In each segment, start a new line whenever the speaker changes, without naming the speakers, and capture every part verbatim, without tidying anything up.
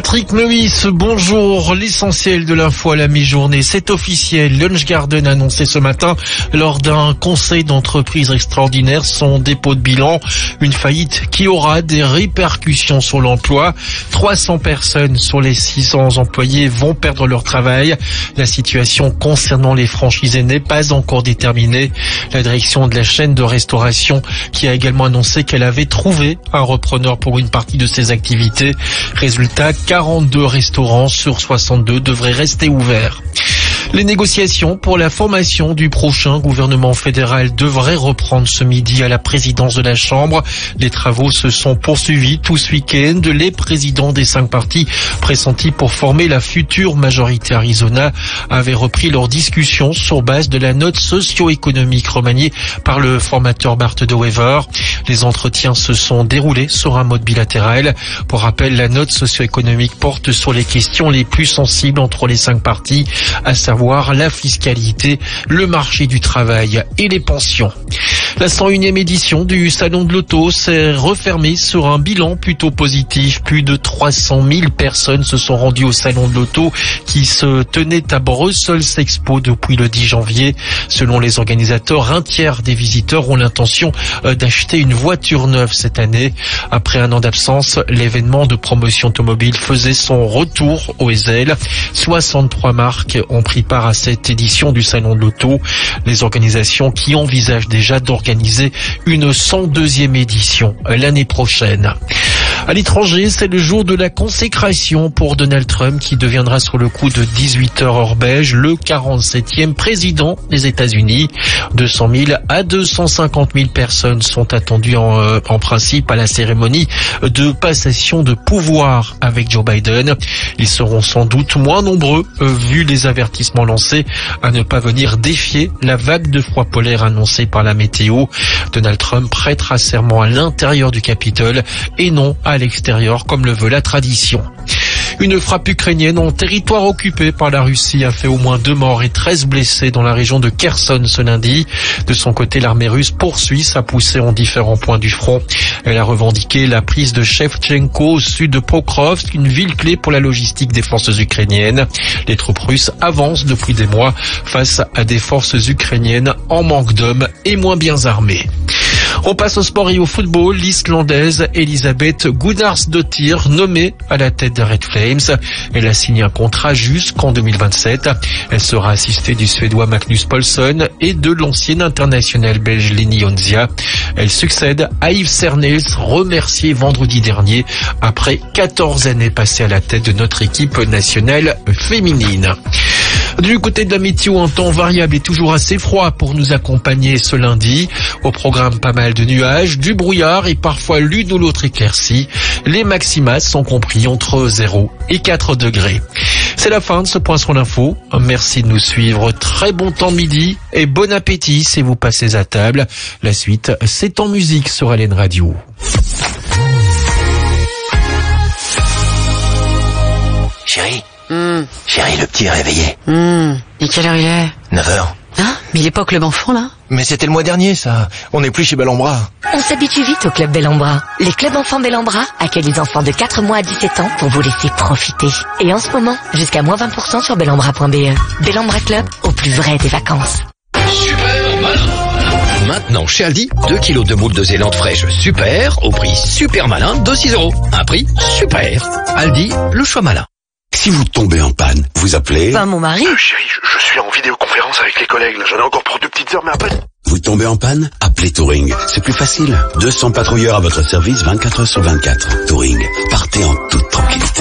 Patrick Meurice, bonjour. L'essentiel de l'info à la mi-journée, c'est officiel. Lunch Garden a annoncé ce matin, lors d'un conseil d'entreprise extraordinaire, son dépôt de bilan. Une faillite qui aura des répercussions sur l'emploi. trois cents personnes sur les six cents employés vont perdre leur travail. La situation concernant les franchisés n'est pas encore déterminée. La direction de la chaîne de restauration qui a également annoncé qu'elle avait trouvé un repreneur pour une partie de ses activités. Résultat, quarante-deux restaurants sur soixante-deux devraient rester ouverts. Les négociations pour la formation du prochain gouvernement fédéral devraient reprendre ce midi à la présidence de la Chambre. Les travaux se sont poursuivis tout ce week-end. Les présidents des cinq partis pressentis pour former la future majorité Arizona avaient repris leurs discussions sur base de la note socio-économique remaniée par le formateur Bart de Wever. Les entretiens se sont déroulés sur un mode bilatéral. Pour rappel, la note socio-économique porte sur les questions les plus sensibles entre les cinq partis, à savoir la fiscalité, le marché du travail et les pensions. La cent unième édition du Salon de l'Auto s'est refermée sur un bilan plutôt positif. Plus de trois cent mille personnes se sont rendues au Salon de l'Auto qui se tenait à Brussels Expo depuis le dix janvier. Selon les organisateurs, un tiers des visiteurs ont l'intention d'acheter une voiture neuve cette année. Après un an d'absence, l'événement de promotion automobile faisait son retour au Ezel. soixante-trois marques ont pris part à cette édition du Salon de l'Auto. Les organisations qui envisagent déjà d'organiser une cent deuxième édition l'année prochaine. À l'étranger, c'est le jour de la consécration pour Donald Trump qui deviendra sur le coup de dix-huit heures heure belge le quarante-septième président des États-Unis. deux cent mille à deux cent cinquante mille personnes sont attendues en, euh, en principe à la cérémonie de passation de pouvoir avec Joe Biden. Ils seront sans doute moins nombreux euh, vu les avertissements lancés à ne pas venir défier la vague de froid polaire annoncée par la météo. Donald Trump prêtera serment à l'intérieur du Capitole et non à l'extérieur comme le veut la tradition. Une frappe ukrainienne en territoire occupé par la Russie a fait au moins deux morts et treize blessés dans la région de Kherson ce lundi. De son côté, l'armée russe poursuit sa poussée en différents points du front. Elle a revendiqué la prise de Shevchenko au sud de Pokrovsk, une ville clé pour la logistique des forces ukrainiennes. Les troupes russes avancent depuis des mois face à des forces ukrainiennes en manque d'hommes et moins bien armées. On passe au sport et au football. L'Islandaise Elisabeth Gunnarsdottir nommée à la tête des Red Flames. Elle a signé un contrat jusqu'en deux mille vingt-sept. Elle sera assistée du Suédois Magnus Paulsson et de l'ancienne internationale belge Leni Onzia. Elle succède à Yves Cernels, remercié vendredi dernier après quatorze années passées à la tête de notre équipe nationale féminine. Du côté de la météo, un temps variable et toujours assez froid pour nous accompagner ce lundi. Au programme, pas mal de nuages, du brouillard et parfois l'une ou l'autre éclaircie. Les maximas sont compris entre zéro et quatre degrés. C'est la fin de ce point sur l'info. Merci de nous suivre. Très bon temps de midi et bon appétit si vous passez à table. La suite, c'est en musique sur Allen Radio.
Chérie.
Mmh.
Chérie, le petit est réveillé.
Mmh. Et quelle heure il est?
neuf heures.
Hein? Mais il est pas au Club Enfant, là?
Mais c'était le mois dernier, ça. On n'est plus chez Bellambra.
On s'habitue vite au Club Bellambra. Les clubs enfants Bellambra accueillent les enfants de quatre mois à dix-sept ans pour vous laisser profiter. Et en ce moment, jusqu'à moins vingt pour cent sur bellambra point b e. Bellambra Club, au plus vrai des vacances.
Super malin. Maintenant, chez Aldi, deux kilos de moules de Zélande fraîche super, au prix super malin de six euros. Un prix super. Aldi, le choix malin.
Si vous tombez en panne, vous appelez...
Pas mon mari.
Euh, chérie, je, je suis en vidéoconférence avec les collègues, là. J'en ai encore pour deux petites heures, mais après...
Vous tombez en panne? Appelez Touring. C'est plus facile. deux cents patrouilleurs à votre service vingt-quatre heures sur vingt-quatre. Touring. Partez en toute tranquillité.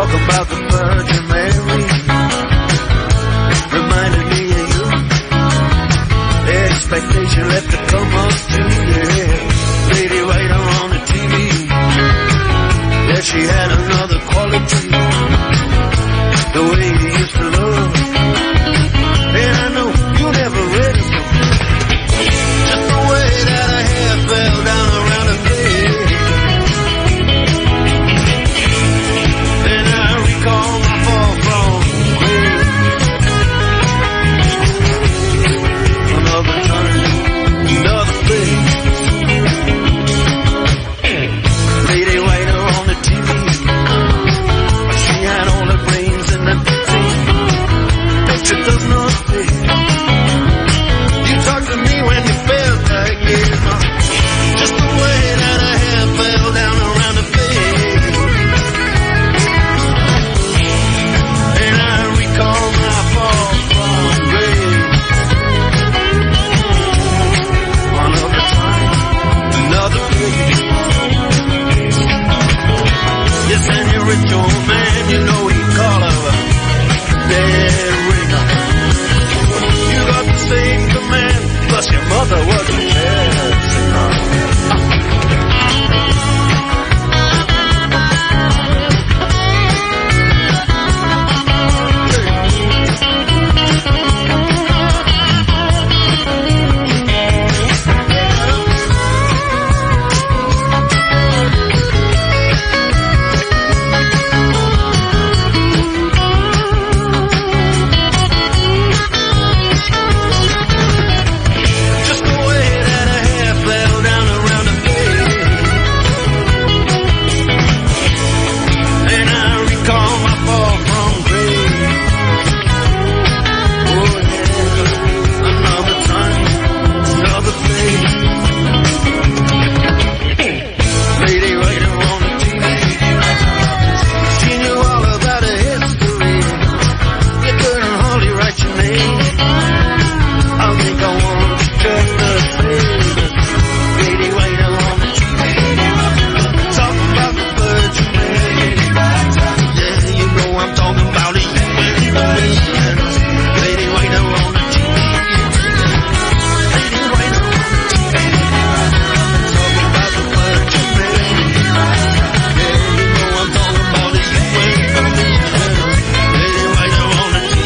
Talk about the Virgin Mary, reminded me of you. Expectation left to come up to, yeah. Lady Writer on the T V, yeah, she had another quality, the way you used to love. And I know you never read it, just the way that her hair fell down around her face. And I recall my fall from grace. Another time, another place. Lady Writer on the T V, she had all the brains in the team. Picture does not fit. You talked to me when you felt like it, just the way that her hair fell down around her face. And I recall my fall from grace. Another time, another place. Yes, and your rich old man, you know he call her a dead ringer. You got the same command, plus your mother was a bad singer. Just the way that her hair fell down around her face. And I recall my fall from grace. Oh yeah, another time, another place. Lady Writer on the T V, she knew all about her history. You couldn't hardly write your name. I think I want to check the face. Lady Writer on the T V, talk about the Virgin Mary. Yeah, you know I'm talking about it. Lady Writer on the T V, Lady Writer on the T V, talk about the Virgin Mary. Yeah, you know I'm talking about it. Lady Writer on the T V.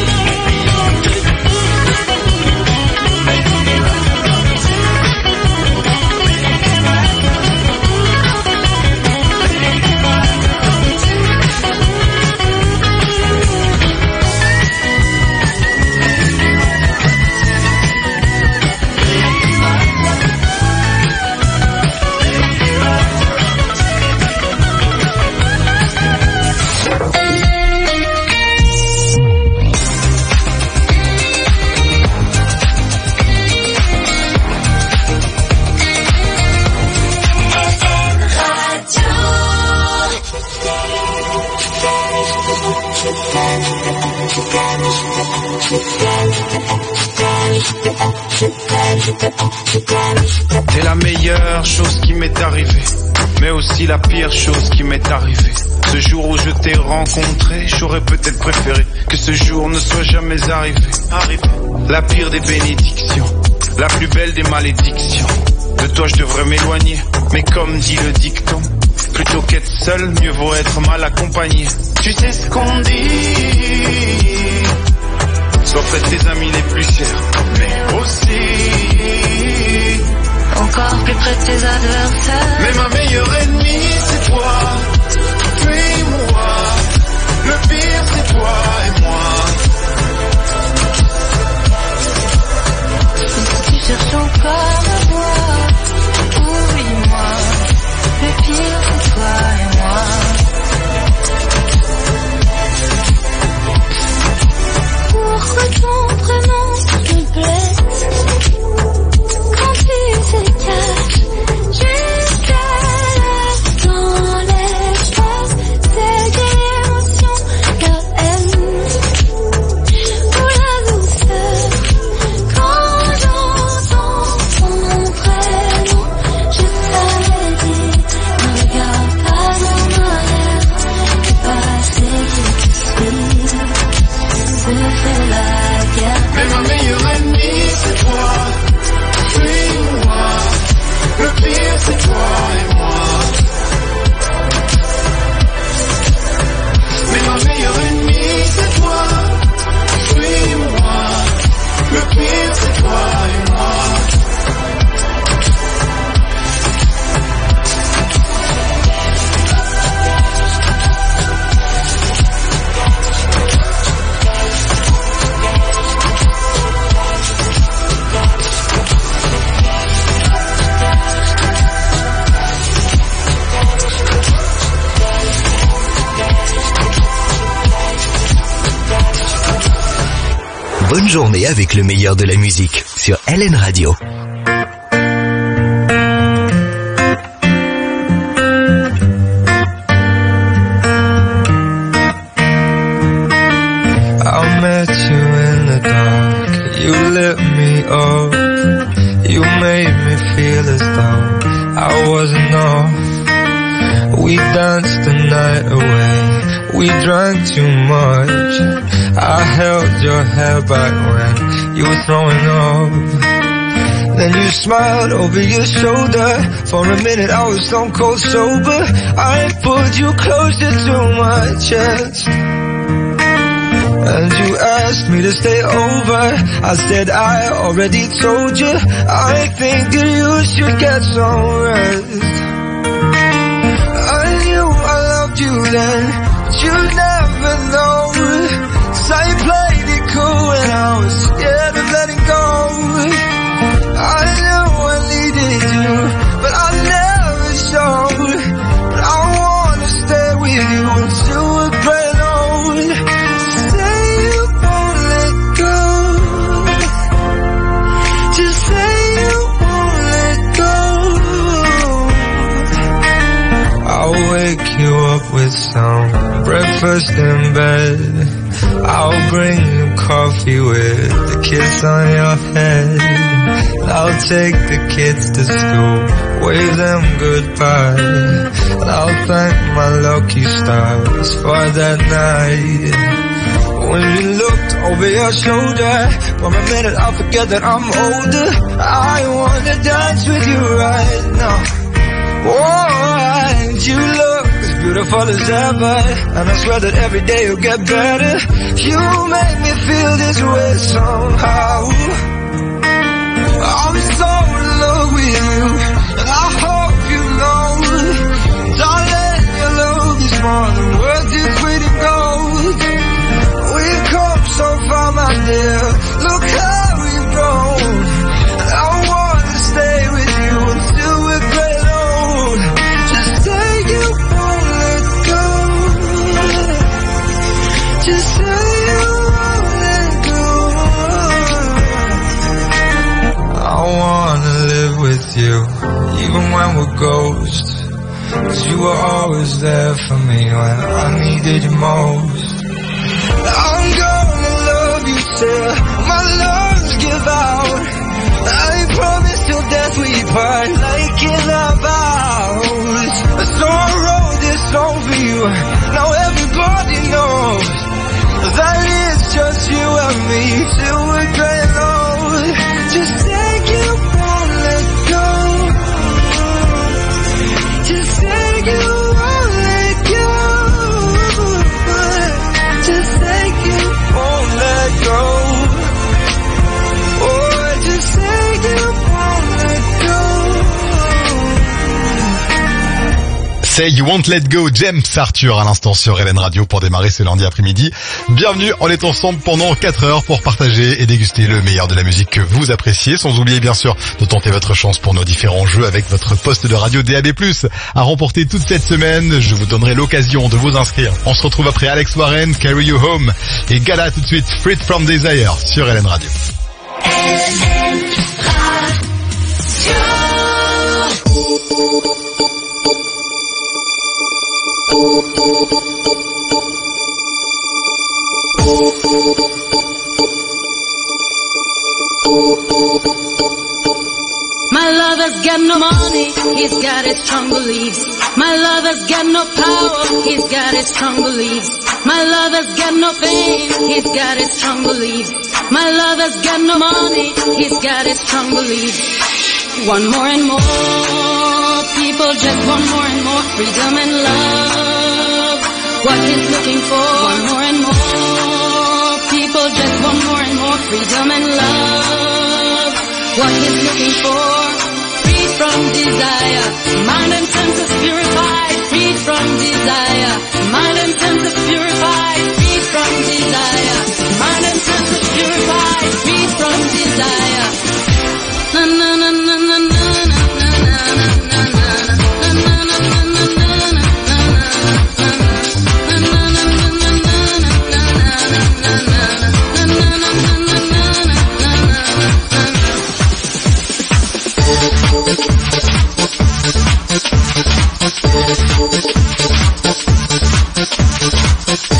T'es la meilleure chose qui m'est arrivée, mais aussi la pire chose qui m'est arrivée. Ce jour où je t'ai rencontré, j'aurais peut-être préféré que ce jour ne soit jamais arrivé. Arrivé. La pire des bénédictions, la plus belle des malédictions. De toi je devrais m'éloigner, mais comme dit le dicton, plutôt qu'être seul, mieux vaut être mal accompagné. Tu sais ce qu'on dit, sois près de tes amis les plus chers, mais aussi
encore plus près de tes adversaires.
Mais ma meilleure ennemie c'est toi, puis moi. Le pire c'est toi et moi.
Si tu cherches encore à voir, oublie-moi. Le pire c'est toi et moi. Pourquoi ton prénom me blesse quand tu te caches jusqu'à là dans l'espace?
Bonne journée avec le meilleur de la musique sur L N Radio.
I met you in the dark, you lit me up, you made me feel as though I wasn't off. We danced the night away, we drank too much. I held your hair back when you were throwing up. Then you smiled over your shoulder. For a minute I was stone cold sober. I pulled you closer to my chest, and you asked me to stay over. I said I already told you, I think that you should get some rest. I knew I loved you then, but you never know. 'Cause I played it cool when I was scared of letting go. I knew I needed you, but I never showed. But I wanna stay with you until we're growing old. Say you won't let go. Just say you won't let go. I'll wake you up with some breakfast in bed. I'll bring you coffee with the kiss on your head. I'll take the kids to school, wave them goodbye. And I'll thank my lucky stars for that night. When you looked over your shoulder, for a minute I forget that I'm older. I wanna dance with you right now. Oh, and you look as beautiful as ever, and I swear that every day you'll get better. You make me feel this way somehow. I'm so in love with you, and I hope you know, darling, your love is more than worth its weight in gold. We've come so far, my dear, look how we've grown. And I wanna stay with you until we're great old. Just say you won't let go. Just say you won't let go. I wanna live with you, even when we're ghosts. 'Cause you were always there for me when I needed you most. I'm gonna love you till my lungs give out. I promise till death we part, like in our vows. So I wrote this song for you, now everybody knows that it's just you and me till we're grey old. Just take you won't let go. Just take you won't let go. Just take you won't let go. Oh, just take you won't let go.
Say You Won't Let Go, James Arthur à l'instant sur L N Radio pour démarrer ce lundi après-midi. Bienvenue, on est ensemble pendant quatre heures pour partager et déguster le meilleur de la musique que vous appréciez, sans oublier bien sûr de tenter votre chance pour nos différents jeux avec votre poste de radio D A B plus, à remporter toute cette semaine. Je vous donnerai l'occasion de vous inscrire. On se retrouve après Alex Warren, Carry You Home, et Gala tout de suite, Freed From Desire sur L N Radio.
L N Radio.
My lover's got no money, he's got his strong beliefs. My lover's got no power, he's got his strong beliefs. My lover's got no fame, he's got his strong beliefs. My lover's got no money, he's got his strong beliefs. One more and more, people just want more and more freedom and love. What he's looking for, one more and more, people just want more and more freedom and love. What he's looking for, free from desire, mind and senses purified, free from desire, mind and senses purified, free from desire, mind and senses purified, free from desire. Na na na na na na na na na na na na.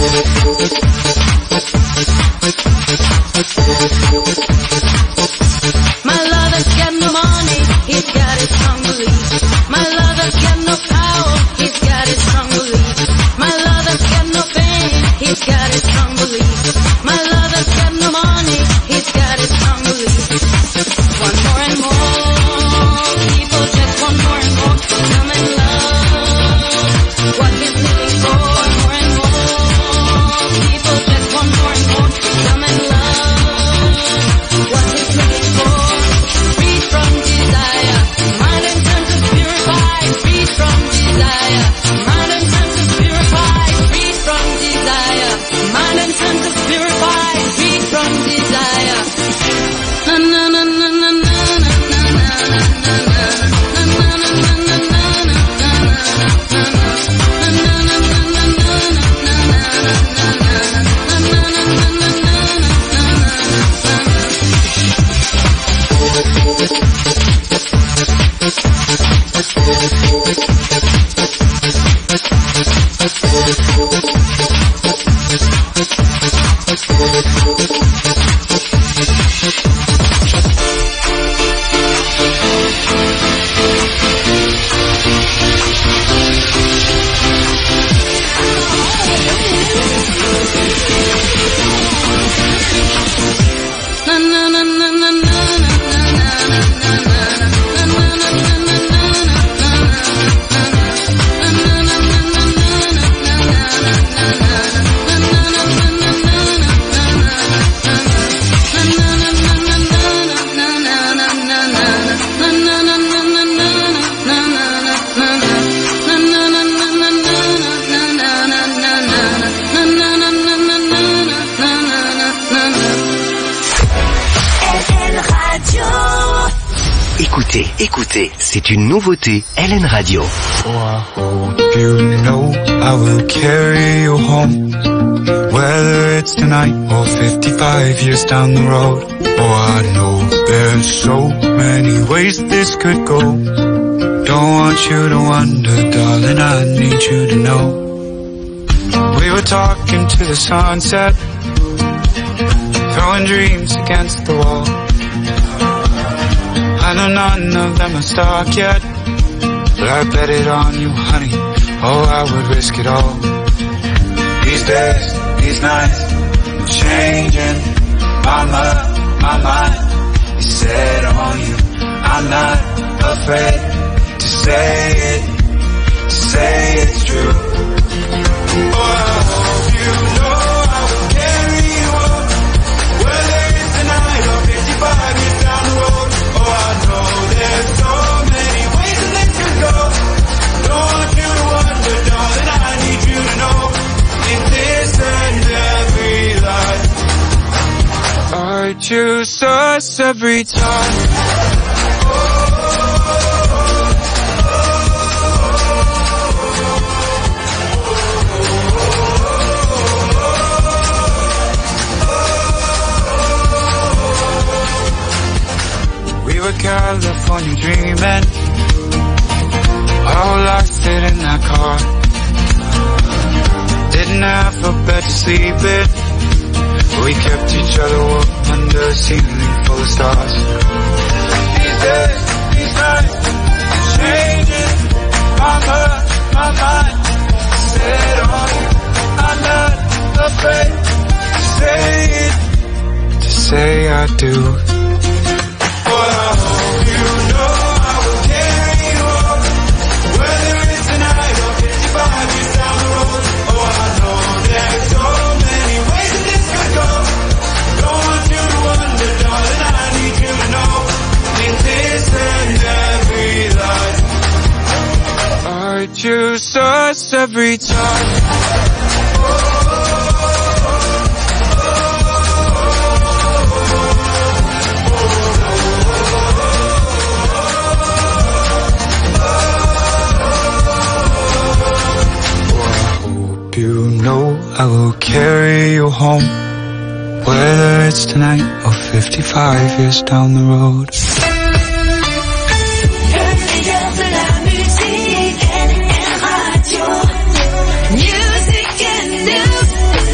My lover's got no money, he's got his strong beliefs. My lover's got no power, he's got his strong beliefs. My lover's got no fame, he's got his strong beliefs. My lover's got no money, he's got his strong beliefs. One more and more, people just want more and more. Come and love what he's looking for. More and more, people just want more and more. Come and love what he's looking for. Free from desire, mind and senses purified. Free from desire, mind and senses purified. Free from desire, mind and senses purified. Free from desire. Na na na na na na
Écoutez, écoutez, c'est une nouveauté, L N Radio.
Oh, I hope you know I will carry you home, whether it's tonight or fifty-five years down the road. Oh, I know there's so many ways this could go. Don't want you to wonder, darling, I need you to know. We were talking to the sunset, throwing dreams against the wall. I know none of them are stuck yet, but I bet it on you, honey. Oh, I would risk it all. These days, these nights, I'm changing my mind, my mind is set on you. I'm not afraid to say it, to say it's true. Oh, I hope you know I will carry you home, whether it's tonight or fifty-five years down the road. Oh, I know there's so many ways that this could go. Don't want you to wonder, darling, I need you to know. In this and every life, I choose us every time. We were California dreaming, all lost it in that car. Didn't have a bed to sleep in, we kept each other warm under a ceiling full of stars. These days, these nights, changing my heart, my mind, set on you. I'm not afraid to say it, to say I do. Choose us every time. You know I will carry you home, whether it's tonight or fifty-five years down the road.
Music and news.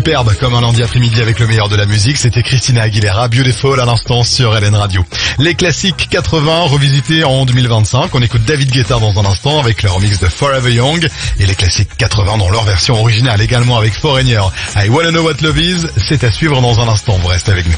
superbe comme un lundi après-midi avec le meilleur de la musique. C'était Christina Aguilera, Beautiful à l'instant sur L N Radio. Les classiques quatre-vingts revisités en deux mille vingt-cinq. On écoute David Guetta dans un instant avec le remix de Forever Young et les classiques quatre-vingts dans leur version originale également avec Foreigner. I Wanna Know What Love Is, c'est à suivre dans un instant. Vous restez avec nous.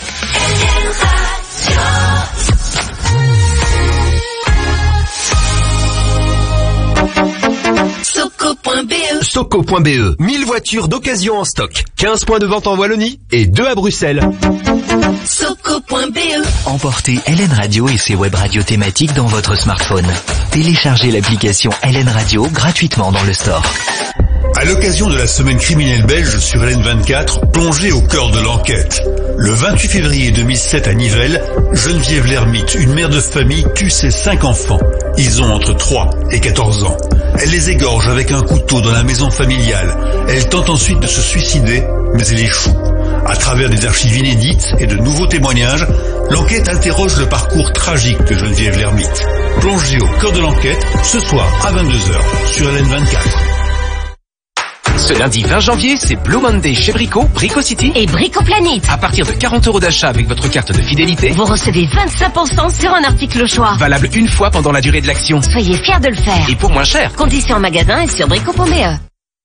Soco point B E, mille voitures d'occasion en stock, quinze points de vente en Wallonie et deux à Bruxelles.
Soco point B E.
Emportez L N Radio et ses web radios thématiques dans votre smartphone. Téléchargez l'application L N Radio gratuitement dans le store.
À l'occasion de la semaine criminelle belge sur L N vingt-quatre, plongez au cœur de l'enquête. Le vingt-huit février deux mille sept à Nivelles, Geneviève Lermite, une mère de famille, tue ses cinq enfants. Ils ont entre trois et quatorze ans. Elle les égorge avec un couteau dans la maison familiale. Elle tente ensuite de se suicider, mais elle échoue. À travers des archives inédites et de nouveaux témoignages, l'enquête interroge le parcours tragique de Geneviève Lermite. Plongez au cœur de l'enquête ce soir à vingt-deux heures sur L N vingt-quatre.
Ce lundi vingt janvier, c'est Blue Monday chez Brico, Brico City
et Brico Planet.
À partir de quarante euros d'achat avec votre carte de fidélité,
vous recevez vingt-cinq pour cent sur un article au choix.
Valable une fois pendant la durée de l'action.
Soyez fiers de le faire.
Et pour moins cher.
Conditions en magasin et sur brico point B E.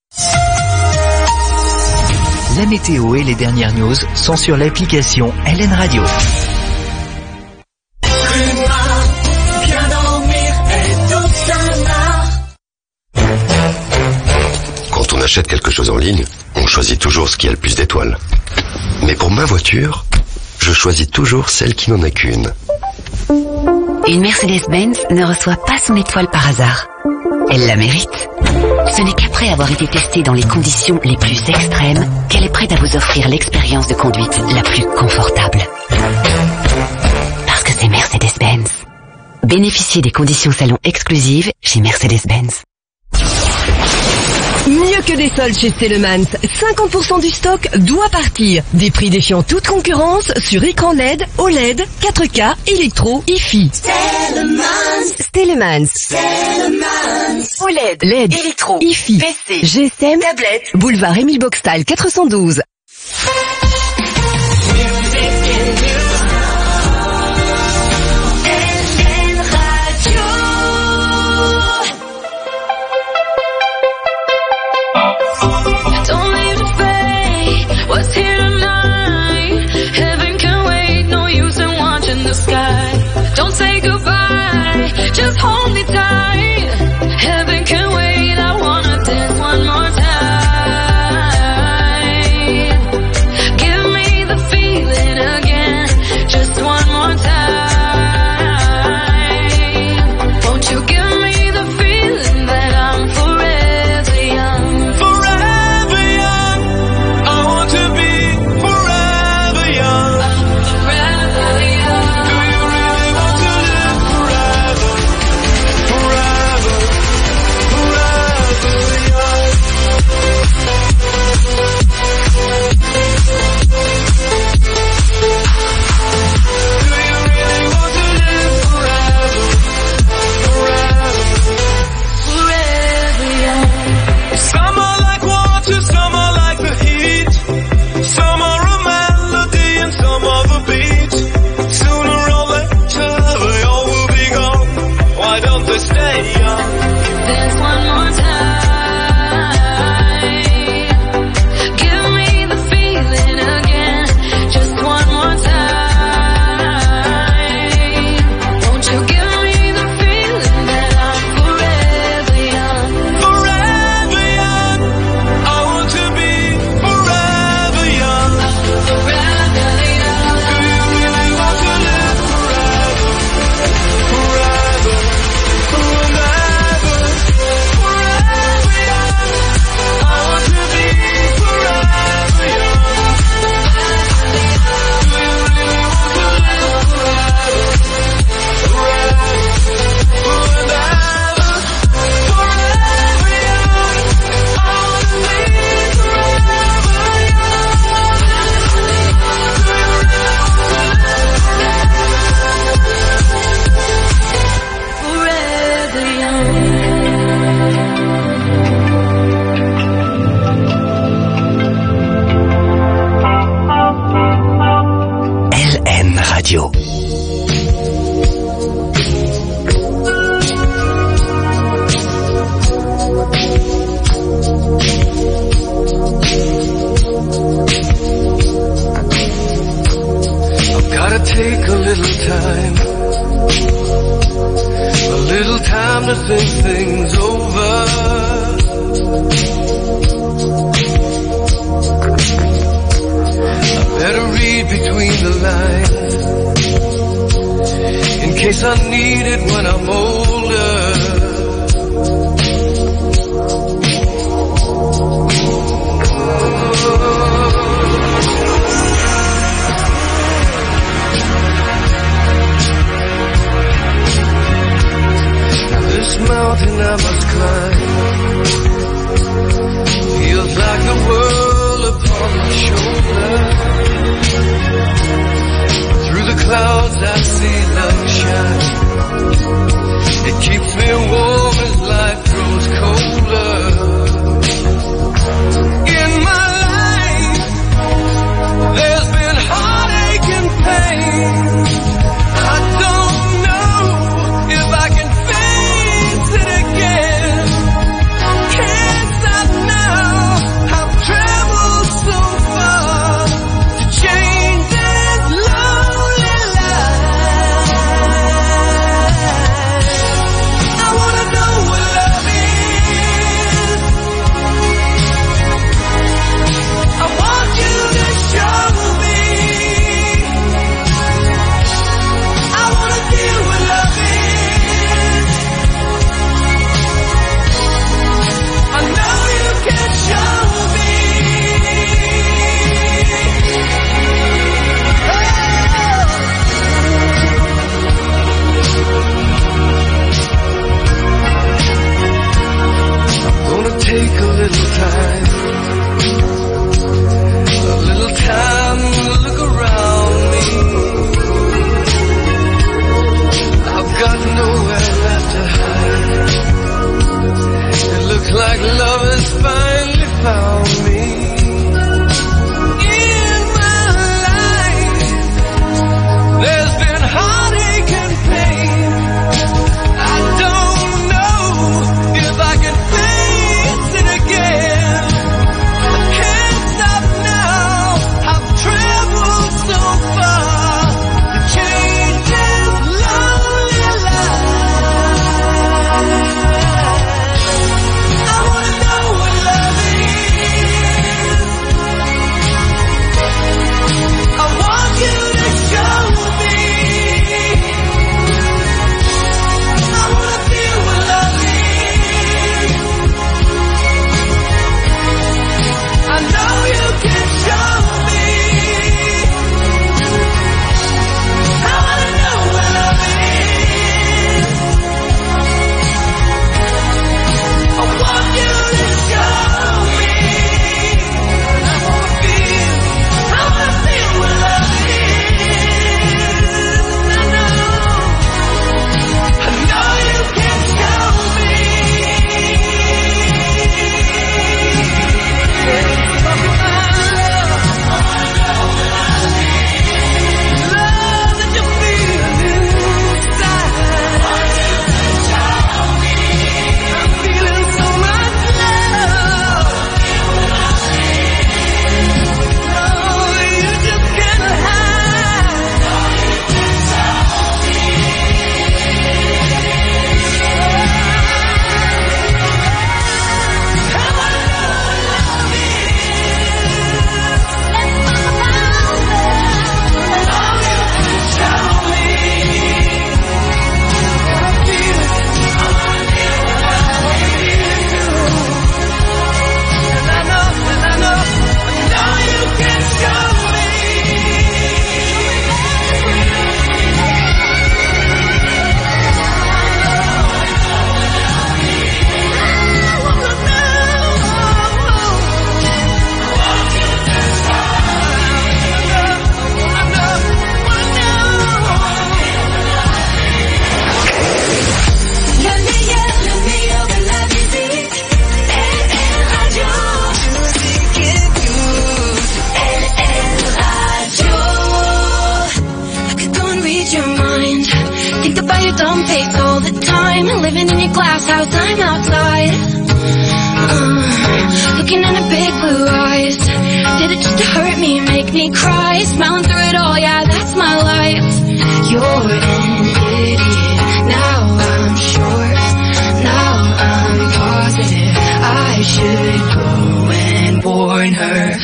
La météo et les dernières news sont sur l'application L N Radio.
Quand on achète quelque chose en ligne, on choisit toujours ce qui a le plus d'étoiles. Mais pour ma voiture, je choisis toujours celle qui n'en a qu'une.
Une Mercedes-Benz ne reçoit pas son étoile par hasard. Elle la mérite.
Ce n'est qu'après avoir été testée dans les conditions les plus extrêmes qu'elle est prête à vous offrir l'expérience de conduite la plus confortable. Parce que c'est Mercedes-Benz. Bénéficiez des conditions salon exclusives chez Mercedes-Benz.
Mieux que des soldes chez Stellemans, cinquante pour cent du stock doit partir. Des prix défiant toute concurrence sur écran L E D, O L E D, quatre K, électro, I F I.
Stellemans.
Stellemans.
Stellemans.
O L E D, L E D, électro, I F I,
P C,
G S M,
tablette.
Boulevard Émile Boxtal quatre cent douze.
What's here tonight? Heaven can wait, no use in watching the sky. Don't say goodbye, just hold me tight. Heaven can wait, I wanna dance one more time.
time. A little time to look around me. I've got nowhere left to hide. It looks like love has finally found me. In my life, there's been heartache and pain. I don't know if I can face it again. I can't stop now. I've traveled so far to change this lonely life. I wanna know what love is. I want you to show me. I wanna feel what love is. I know you can show me. I wanna know what love is. I want you to show me. I wanna feel, I wanna feel what love is. I know, I know you can show me. Love that you feel inside. I'm feeling so much love. Oh, you just can't hide.
I could go and read your mind. Think about your dumb face all the time. Living in your glass house, I'm outside. Uh, looking into big blue eyes. Did it just to hurt me, make me cry. Smiling through it all, yeah, that's my life. You're an idiot. Now I'm sure. Now I'm positive. I should go and warn her.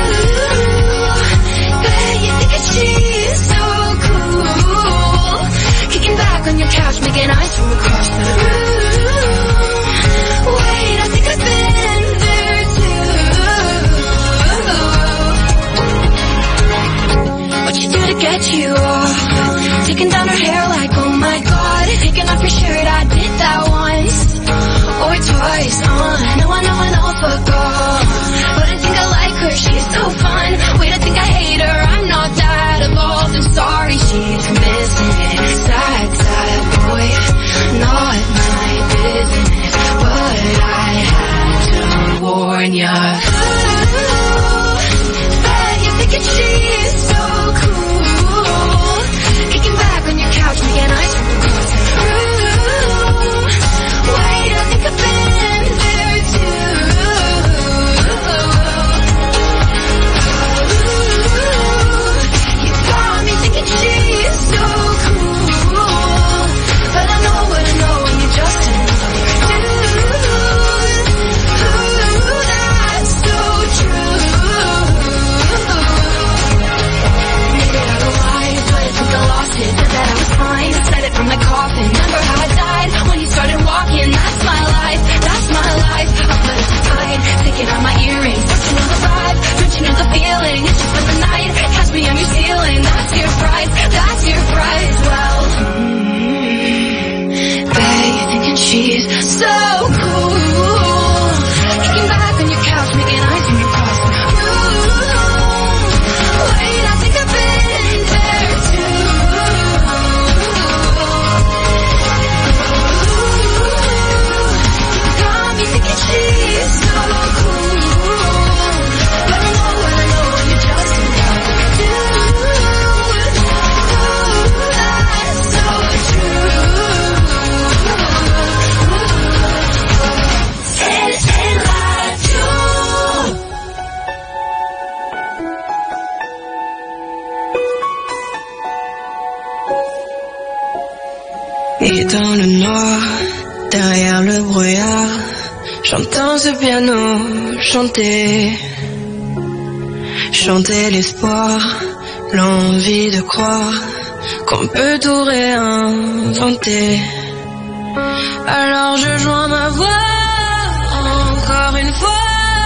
Bet you think that she's so cool. Kicking back on your couch, making eyes from across the room. Wait, I think I've been there too. What you do to get you off? Taking down her hair like, oh my god. Taking off your shirt, I did that once or twice. Uh, I know, I know, I know, fuck off. But I think I like her, she's so fun. Wait, I think I hate her, I'm not that evolved. I'm sorry, she's missing it. Sad, sad boy, not my business. But I had to warn ya. Ooh, bet you're thinking she's so cool. Kicking back on your J'entends ce piano chanter, chanter l'espoir, l'envie de croire qu'on peut tout réinventer. Alors je joins ma voix encore une fois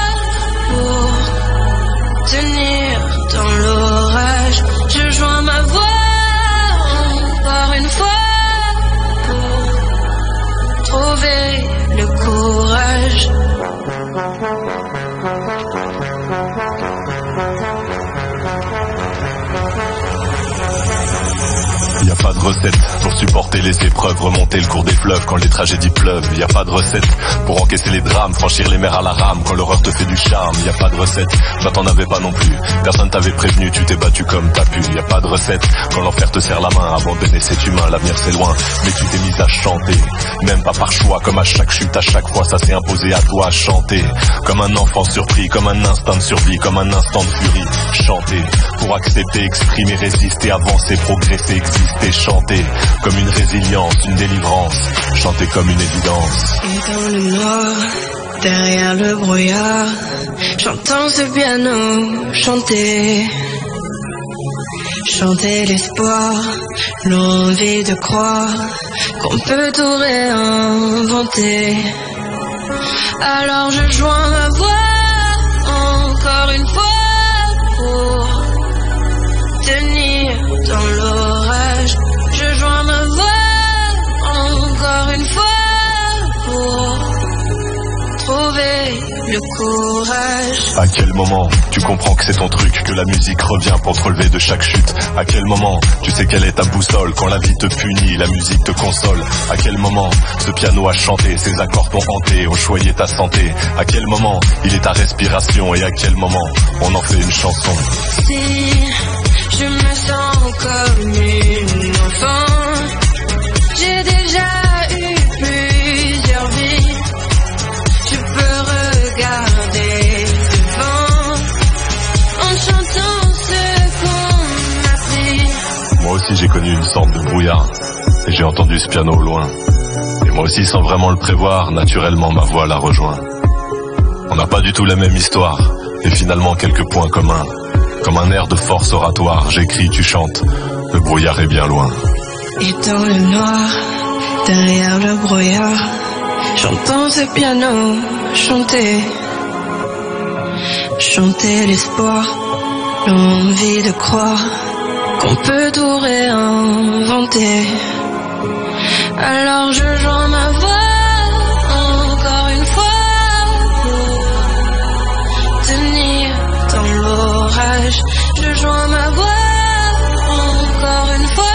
pour tenir dans l'orage. Je joins ma voix encore une fois pour trouver le courage.
Y a pas de recette pour supporter les épreuves, remonter le cours des fleuves quand les tragédies pleuvent. Y a pas de recette pour encaisser les drames, franchir les mers à la rame quand l'horreur te fait du charme. Y a pas de recette, toi t'en avais pas non plus. Personne t'avait prévenu, tu t'es battu comme t'as pu. Y a pas de recette quand l'enfer te serre la main, abandonner c'est humain, l'avenir c'est loin. Mais tu t'es mise à chanter, même pas par choix, comme à chaque chute, à chaque fois ça s'est imposé à toi. Chanter comme un enfant surpris, comme un instinct de survie, comme un instant de furie. Chanter pour accepter, exprimer, résister, avancer, progresser, exister. Chanter comme une résilience, une délivrance. Chanter comme une évidence.
Et dans le noir, derrière le brouillard, j'entends ce piano chanter, chanter l'espoir, l'envie de croire qu'on peut tout réinventer. Alors je joins ma voix encore une fois pour tenir dans l'orage. Je joins ma voix encore une fois pour trouver le courage.
À quel moment tu comprends que c'est ton truc, que la musique revient pour te relever de chaque chute? À quel moment tu sais quelle est ta boussole? Quand la vie te punit, la musique te console. À quel moment ce piano a chanté, ses accords t'ont hanté, ont choyé ta santé? À quel moment il est ta respiration? Et à quel moment on en fait une chanson?
Si je me sens comme une enfant, j'ai déjà eu plusieurs vies, je peux regarder devant en chantant ce qu'on m'a pris.
Moi aussi j'ai connu une sorte de brouillard et j'ai entendu ce piano au loin. Et moi aussi sans vraiment le prévoir, naturellement ma voix la rejoint. On n'a pas du tout la même histoire et finalement quelques points communs. Comme un air de force oratoire, j'écris, tu chantes, le brouillard est bien loin.
Et dans le noir, derrière le brouillard, j'entends ce piano chanter, chanter l'espoir, l'envie de croire qu'on peut tout réinventer. Alors je joins ma voix encore une fois pour tenir dans l'orage. Je joins ma voix encore une fois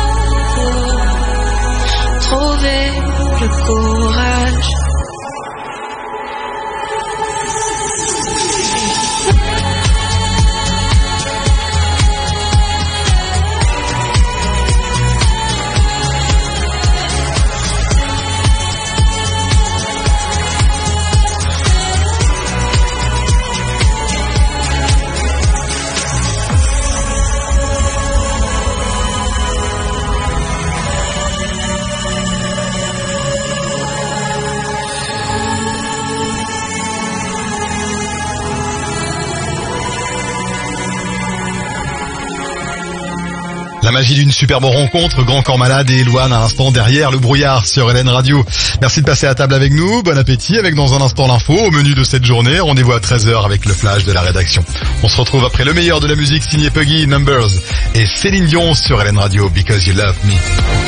pour trouver le courage.
La magie d'une superbe rencontre, Grand Corps Malade et Elouane à l'instant derrière le brouillard sur Hélène Radio. Merci de passer à table avec nous, bon appétit avec dans un instant l'info au menu de cette journée. Rendez-vous à treize heures avec le flash de la rédaction. On se retrouve après le meilleur de la musique signé Puggy, Numbers et Céline Dion sur Hélène Radio, Because You Love Me.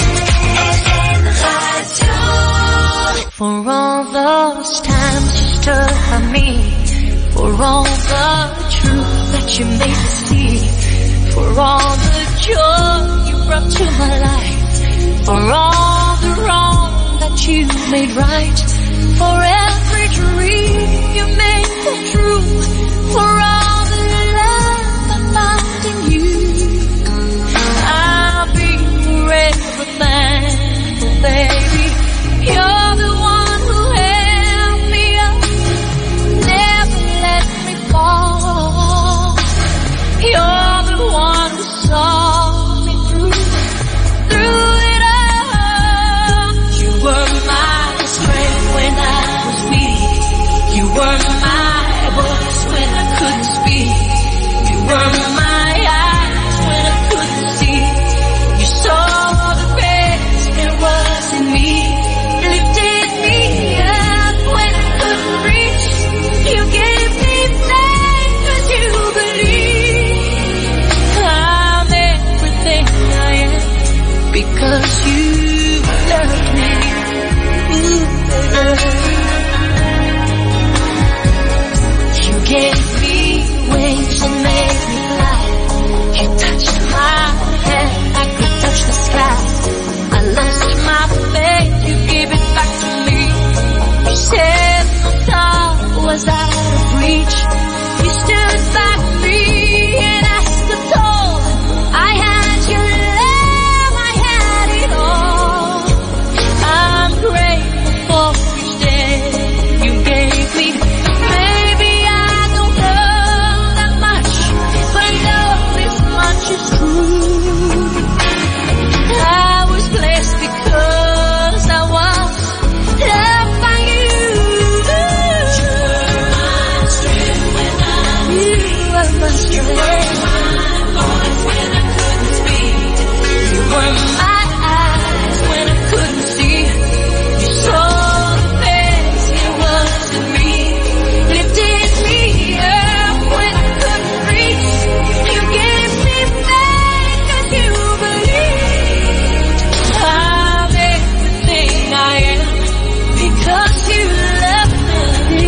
For all those times you stood by me, for all the truth that you made me see, for all the joy you brought to my life, for all the wrong that you made right, for every dream you made come true, for all the love I found in you, I'll be forever thankful, baby. You're the one who held me up, never let me fall. You're the one who saw me through, through it all. You were my strength when I was weak.
your hand. When I couldn't speak, you were my eyes when I couldn't see. You saw the best it was in me, lifted me up when I couldn't reach. You gave me faith 'cause you believed I'm everything I am because you love me.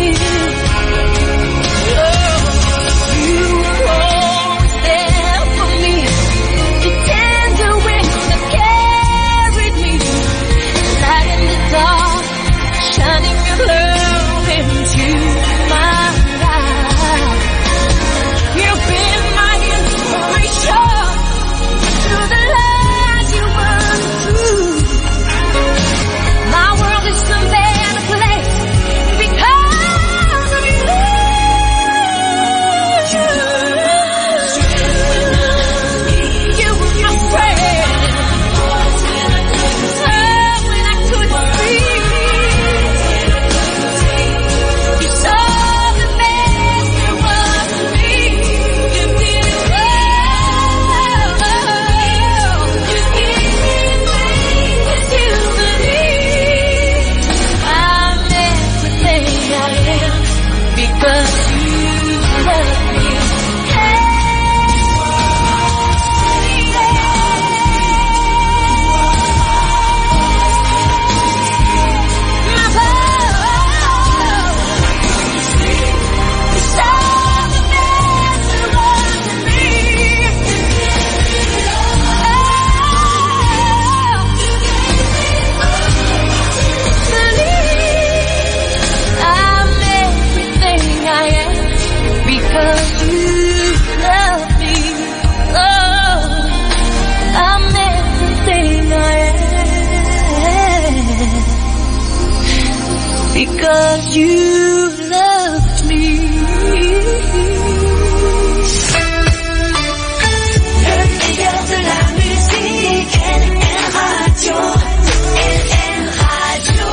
Oh, you were always there for me, the tender wind that carried me, light in the dark, shining your love into my life. You've been my inspiration through the lies you run through. My world is a better place because of you. You were my friend. Oh, when I couldn't breathe, you saw the best there was in me. You did it well. You gave me faith 'cause you believe I'm everything I am because you love me. I'm everything I am because you love me. Oh, I'm everything I am because you loved me. Le meilleur de la musique, L N Radio, L N Radio.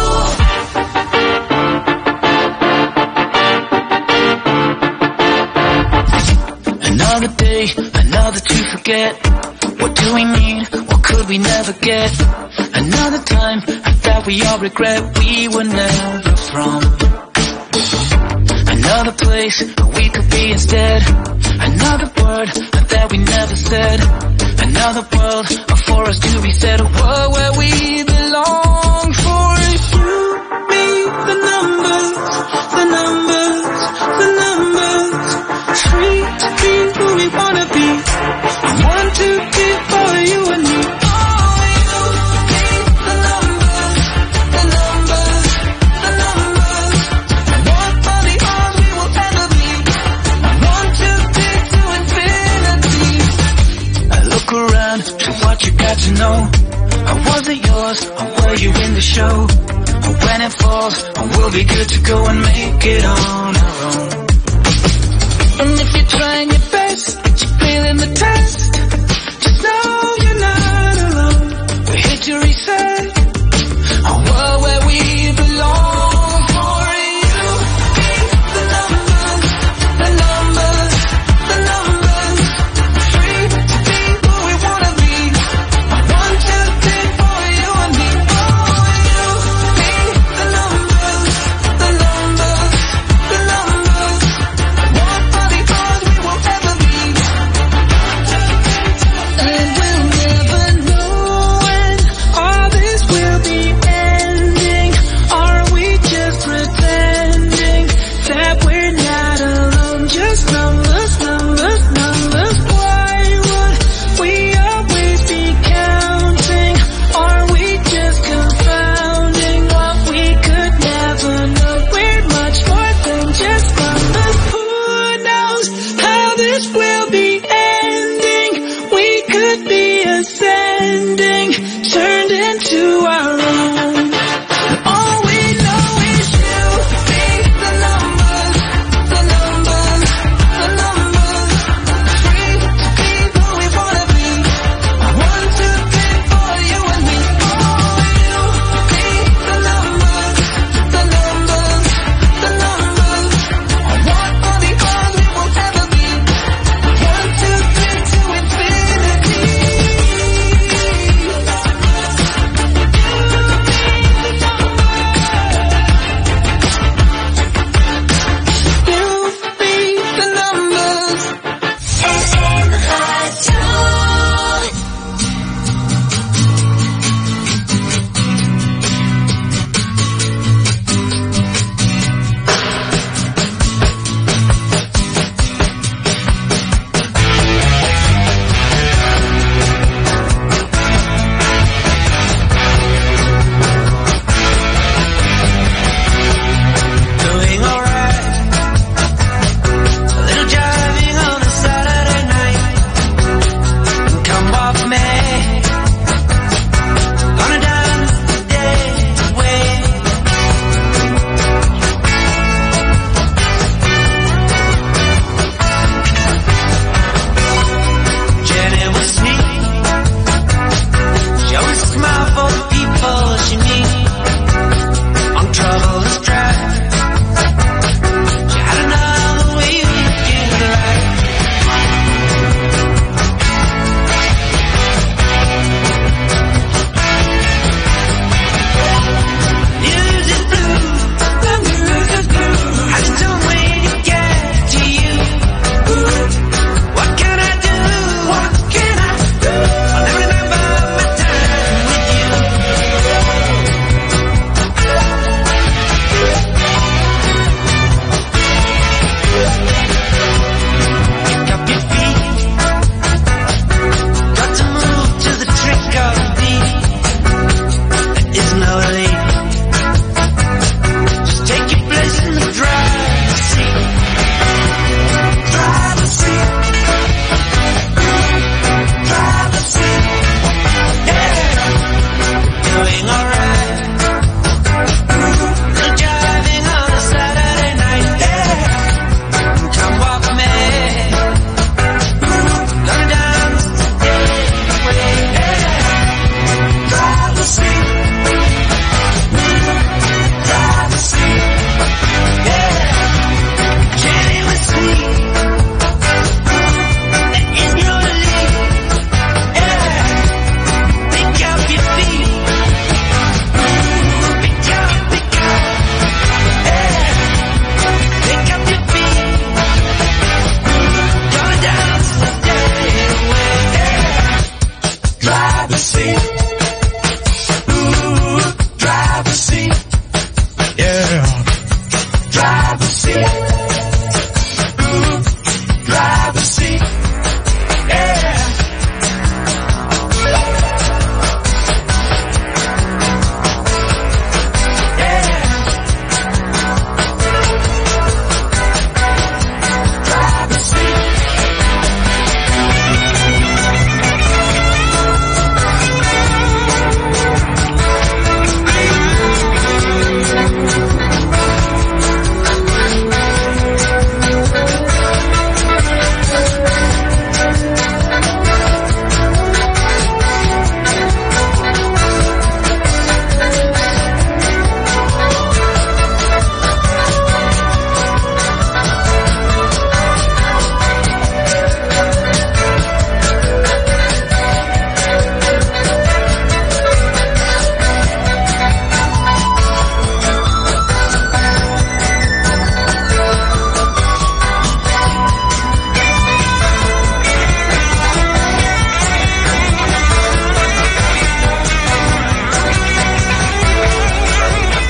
Another day, another to forget. What do we need? What could we never get? Another time that we all regret we were never from. Another place we could be instead. Another word that we never said. Another world for us to reset. A world where we belong. For you, me, the numbers, the numbers, the numbers. Free to be who we wanna be. One, two, three, four, you and me. Oh, you, me, the numbers, the numbers, the numbers. What are the odds we will ever be? One, two, three, to infinity. I look around to what you got to know. Or was it yours, or were you in the show? Or when it falls, or we'll be good to go and make it on our own. And if you're trying your best, but you're failing the test, just know you're not alone. We're here to reset a world where we belong. For you, me, the numbers, the numbers, the numbers. Free to be who we wanna be. One, two, three, for you and me. Oh, you, me, the numbers, the numbers, the numbers.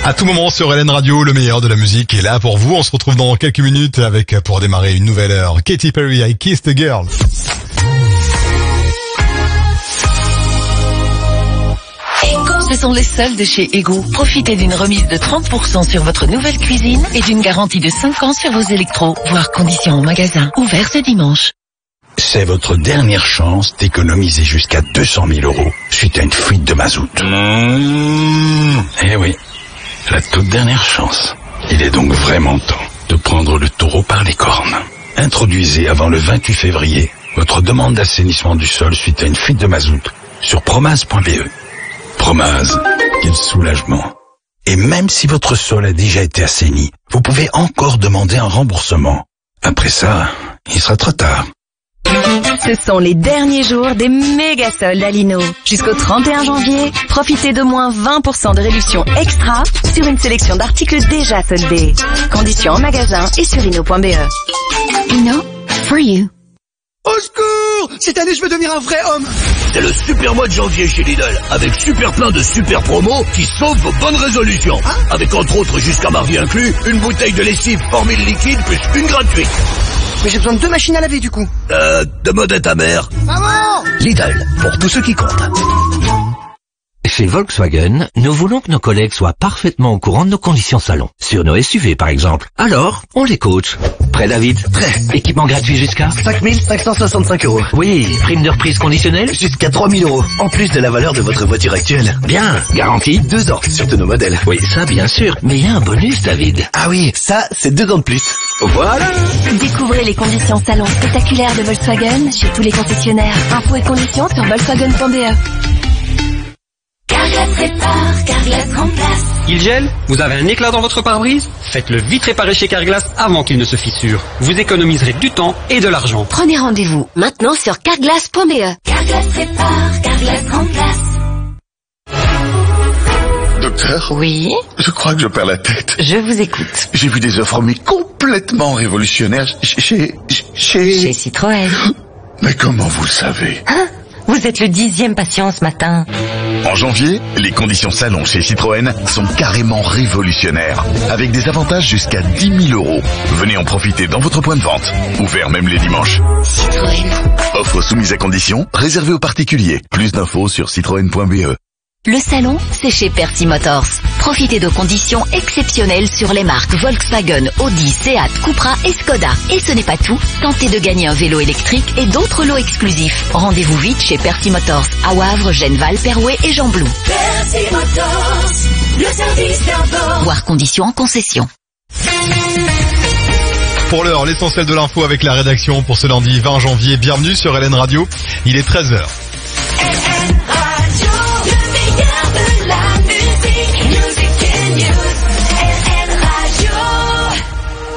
À tout moment sur Hélène Radio, le meilleur de la musique est là pour vous. On se retrouve dans quelques minutes avec, pour démarrer une nouvelle heure, Katy Perry, I Kissed a Girl.
Ce sont les soldes chez Ego. Profitez d'une remise de trente pour cent sur votre nouvelle cuisine et d'une garantie de cinq ans sur vos électros, voire conditions en magasin. Ouvert ce dimanche.
C'est votre dernière chance d'économiser jusqu'à deux cent mille euros suite à une fuite de mazout. Mmh. Eh oui, la toute dernière chance. Il est donc vraiment temps de prendre le taureau par les cornes. Introduisez avant le vingt-huit février votre demande d'assainissement du sol suite à une fuite de mazout sur promase point b e. Promase, quel soulagement. Et même si votre sol a déjà été assaini, vous pouvez encore demander un remboursement. Après ça, il sera trop tard.
Ce sont les derniers jours des méga soldes à Lino. Jusqu'au trente et un janvier, profitez de moins vingt pour cent de réduction extra sur une sélection d'articles déjà soldés. Conditions en magasin et sur ino point b e.
Ino, for you.
Au secours! Cette année, je veux devenir un vrai homme!
C'est le super mois de janvier chez Lidl, avec super plein de super promos qui sauvent vos bonnes résolutions. Hein? Avec entre autres, jusqu'à mardi inclus, une bouteille de lessive formule liquide plus une gratuite.
Mais j'ai besoin de deux machines à laver du coup.
Euh, demande à ta mère.
Maman!
Lidl, pour tous ceux qui comptent.
Chez Volkswagen, nous voulons que nos collègues soient parfaitement au courant de nos conditions salon. Sur nos S U V, par exemple. Alors, on les coach. Prêt, David?
Prêt.
Équipement gratuit jusqu'à
cinq mille cinq cent soixante-cinq euros.
Oui, prime de reprise conditionnelle
jusqu'à trois mille euros, en plus de la valeur de votre voiture actuelle.
Bien, garantie
Deux ans, sur tous nos modèles.
Oui, ça bien sûr, mais il y a un bonus, David.
Ah oui, ça, c'est deux ans de plus.
Voilà.
Découvrez les conditions salon spectaculaires de Volkswagen chez tous les concessionnaires. Infos et conditions sur volkswagen point b e.
Carglass répare, Carglass remplace.
Il gèle? Vous avez un éclat dans votre pare-brise? Faites-le vite réparer chez Carglass avant qu'il ne se fissure. Vous économiserez du temps et de l'argent.
Prenez rendez-vous maintenant sur carglass point b e.
Carglass répare, Carglass remplace.
Docteur?
Oui?
Je crois que je perds la tête.
Je vous écoute.
J'ai vu des offres mais complètement révolutionnaires chez... Chez... Chez,
chez Citroën.
Mais comment vous le savez?
Hein? Vous êtes le dixième patient ce matin.
En janvier, les conditions salon chez Citroën sont carrément révolutionnaires, avec des avantages jusqu'à dix mille euros. Venez en profiter dans votre point de vente, ouvert même les dimanches.
Citroën.
Offre soumise à conditions, réservée aux particuliers. Plus d'infos sur citroën point b e.
Le salon, c'est chez Percy Motors. Profitez de conditions exceptionnelles sur les marques Volkswagen, Audi, Seat, Cupra et Skoda. Et ce n'est pas tout, tentez de gagner un vélo électrique et d'autres lots exclusifs. Rendez-vous vite chez Percy Motors, à Wavre, Genneval, Perouet et Jean-Blou.
Percy Motors, le service d'abord.
Voir conditions en concession.
Pour l'heure, l'essentiel de l'info avec la rédaction pour ce lundi vingt janvier. Bienvenue sur Hélène Radio, il est treize heures.